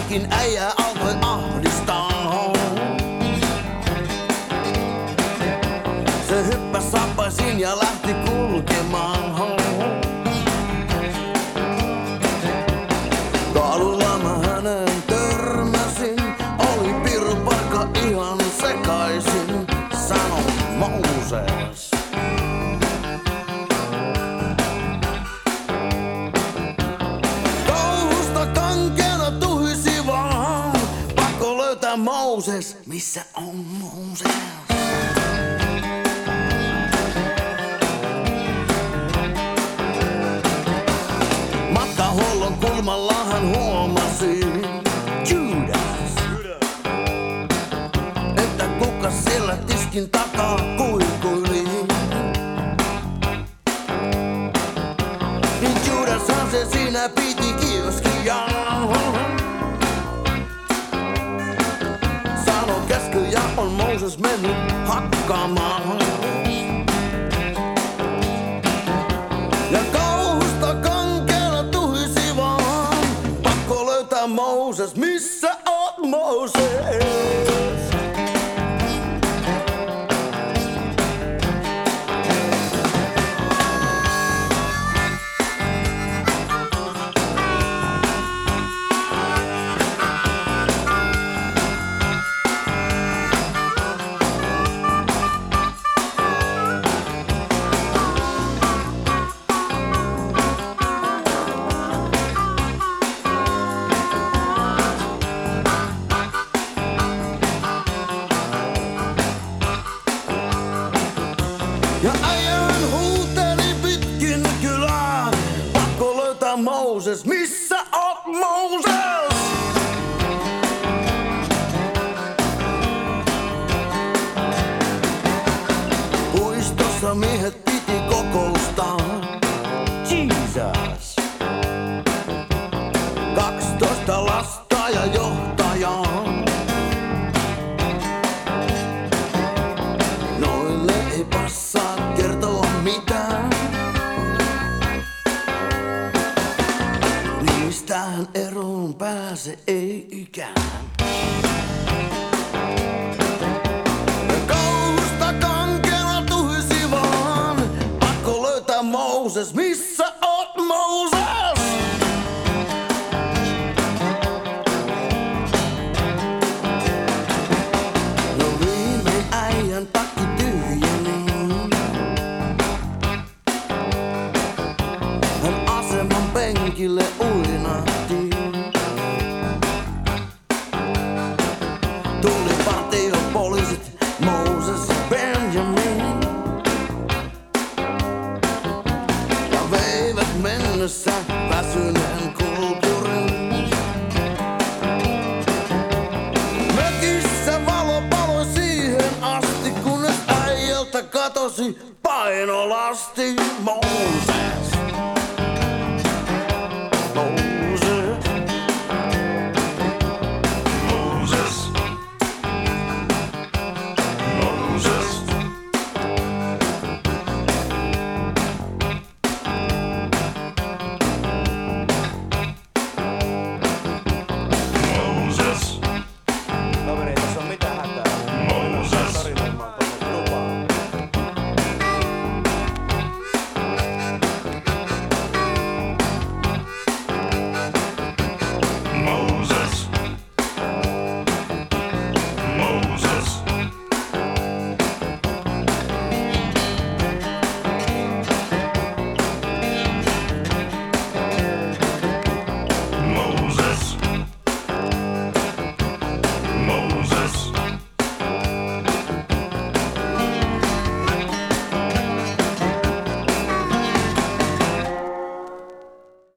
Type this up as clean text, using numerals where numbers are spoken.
Yhtäkkiä äijä alkoi ahdistaa. Se hyppäs sapaisin ja lähti kulkemaan. Kadulla mä hänen törmäsin, oli pirupaikka ihan sekaisin, sanoi Moses. Touhusta kankeana tuhisi vaan, pakko löytää Moses, missä on Moses? Matkahuollon kulmalla hän huomasi Judas, että kuka siellä tiskin takaa kuikuili. Niin Judashan se siinä piti kioskia. Sano käskyjä on Moses mennyt hakkaamaan. Ja kauhusta kankeana tuhisi vaan, pakko löytää Moses, missä oot Moses? Ja äijän huuteli pitkin kylää, pakko löytää Moses, missä oot Moses? Puistossa miehet piti kokoustaa, Jesus. 12 lasta ja johtajaa. Noille ei passaa kertoa mitään. Niistähän eroon pääse ei ikään. Kauhusta kankeana tuhisi vaan, pakko löytää Moses, missä oot Moses? No viimein äijän takki tyhjeni. Hän aseman penkille uinahti. Tuli partiopoliisit, Moses ja Benjamin. Ja veivät mennessä väsyneen kulkurin. Mökissä valo paloi siihen asti, kunnes äijältä katosi painolasti Moses.